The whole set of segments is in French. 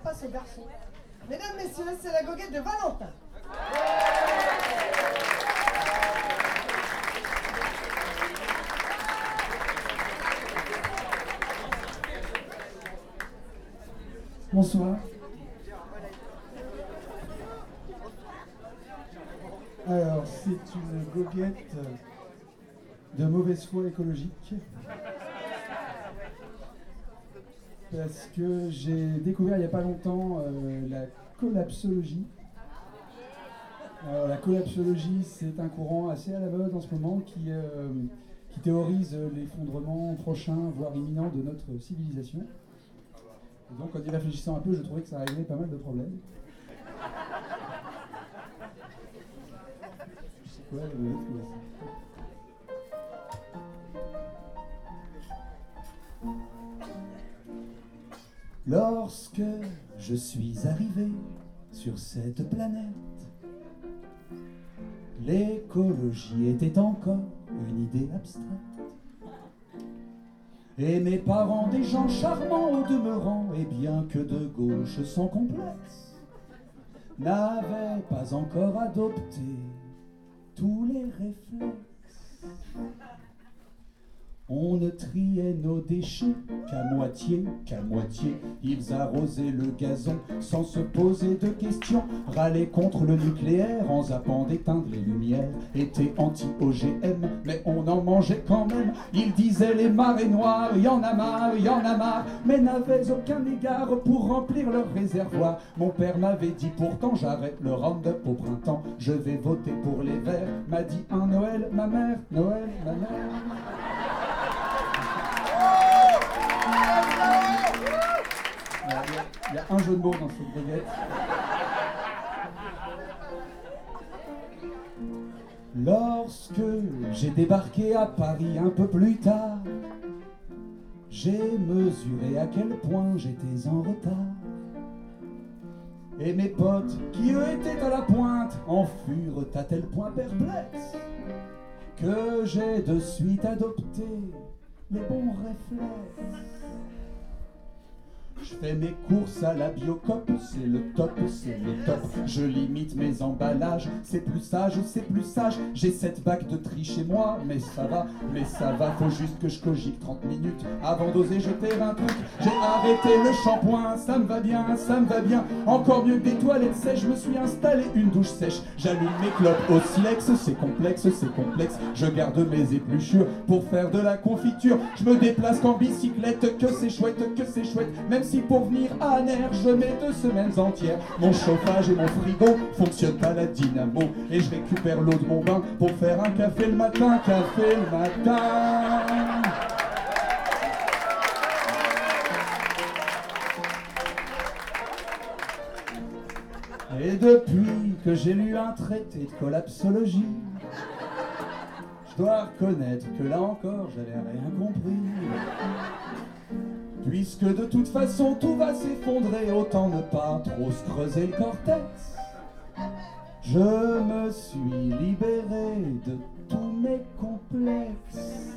passe aux garçons. Mesdames, messieurs, c'est la goguette de Valentin. Bonsoir. Alors, c'est une goguette de mauvaise foi écologique. Parce que j'ai découvert il n'y a pas longtemps la collapsologie. Alors, la collapsologie, c'est un courant assez à la mode en ce moment qui théorise l'effondrement prochain, voire imminent de notre civilisation. Et donc, en y réfléchissant un peu, je trouvais que ça réglait pas mal de problèmes. C'est quoi le Lorsque je suis arrivé sur cette planète, l'écologie était encore une idée abstraite. Et mes parents, des gens charmants au demeurant, et bien que de gauche sans complexe, n'avaient pas encore adopté tous les réflexes. On ne triait nos déchets qu'à moitié, ils arrosaient le gazon sans se poser de questions, râlaient contre le nucléaire en zappant d'éteindre les lumières, étaient anti-OGM, mais on en mangeait quand même. Ils disaient les marées noires, y en a marre, mais n'avaient aucun égard pour remplir leur réservoir. Mon père m'avait dit pourtant j'arrête le Roundup au printemps, je vais voter pour les Verts, m'a dit un Noël ma mère, Noël ma mère. Il y a un jeu de mots dans cette baguette. Lorsque j'ai débarqué à Paris un peu plus tard, j'ai mesuré à quel point j'étais en retard. Et mes potes, qui eux étaient à la pointe, en furent à tel point perplexes que j'ai de suite adopté les bons réflexes. Je fais mes courses à la Biocop, c'est le top. Je limite mes emballages, c'est plus sage. J'ai 7 bacs de tri chez moi, mais ça va. Faut juste que je cogite 30 minutes avant d'oser jeter un truc. J'ai arrêté le shampoing, ça me va bien. Encore mieux que des toilettes sèches, je me suis installé une douche sèche. J'allume mes clopes au silex, c'est complexe. Je garde mes épluchures pour faire de la confiture. Je me déplace qu'en bicyclette, que c'est chouette. Même si pour venir à Aner, je mets 2 semaines entières. Mon chauffage et mon frigo fonctionnent à la dynamo. Et je récupère l'eau de mon bain pour faire un café le matin. Et depuis que j'ai lu un traité de collapsologie, je dois reconnaître que là encore, j'avais rien compris. Puisque de toute façon tout va s'effondrer, autant ne pas trop se creuser le cortex. Je me suis libéré de tous mes complexes.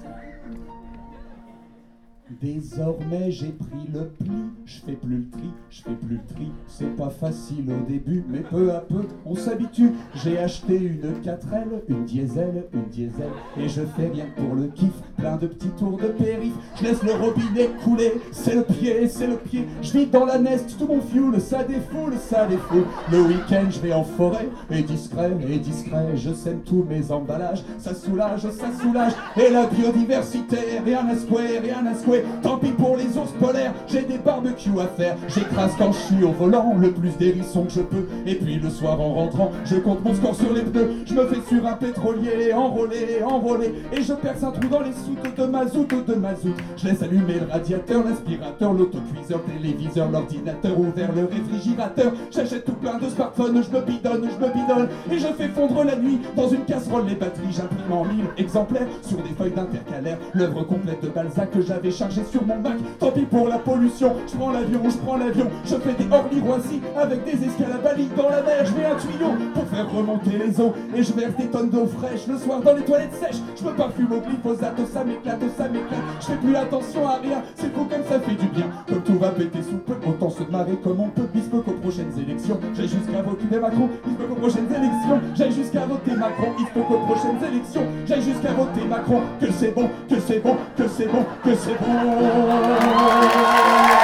Désormais j'ai pris le pli, je fais plus le tri, c'est pas facile au début, mais peu à peu on s'habitue. J'ai acheté une 4L, une diesel, et je fais rien que pour le kiff, plein de petits tours de périph'. Je laisse le robinet couler, c'est le pied, je vide dans la nest, tout mon fuel, ça défoule. Le week-end je vais en forêt, et discret, je sème tous mes emballages, ça soulage, et la biodiversité, rien à secouer. Tant pis pour les ours polaires, j'ai des barbecues à faire. J'écrase quand je suis au volant, le plus d'hérissons que je peux. Et puis le soir en rentrant, je compte mon score sur les pneus. Je me fais sur un pétrolier, enrôlé. Et je perce un trou dans les soutes de mazout. Je laisse allumer le radiateur, l'aspirateur, l'autocuiseur, le téléviseur, l'ordinateur, ouvert le réfrigérateur. J'achète tout plein de smartphones, je me bidonne. Et je fais fondre la nuit dans une casserole les batteries. J'imprime en 1000 exemplaires sur des feuilles d'intercalaire l'œuvre complète de Balzac que j'avais recharger sur mon Mac. Tant pis pour la pollution, je prends l'avion, je fais des Orly-Roissy avec des escales à Bali. Dans la mer, je mets un tuyau pour faire remonter les eaux et je verse des tonnes d'eau fraîche le soir dans les toilettes sèches. Je me parfume au glyphosate, oh ça m'éclate, je fais plus attention à rien, c'est fou comme ça fait du bien. Comme tout va péter sous peu, autant se marrer comme on peut. Il se peut qu'aux prochaines élections, j'aille jusqu'à voter Macron. Il se peut qu'aux prochaines élections, j'aille jusqu'à voter Macron. Il se peut qu'aux prochaines élections, j'aille jusqu'à voter Macron. Que c'est bon, que c'est bon, que c'est bon, que c'est bon.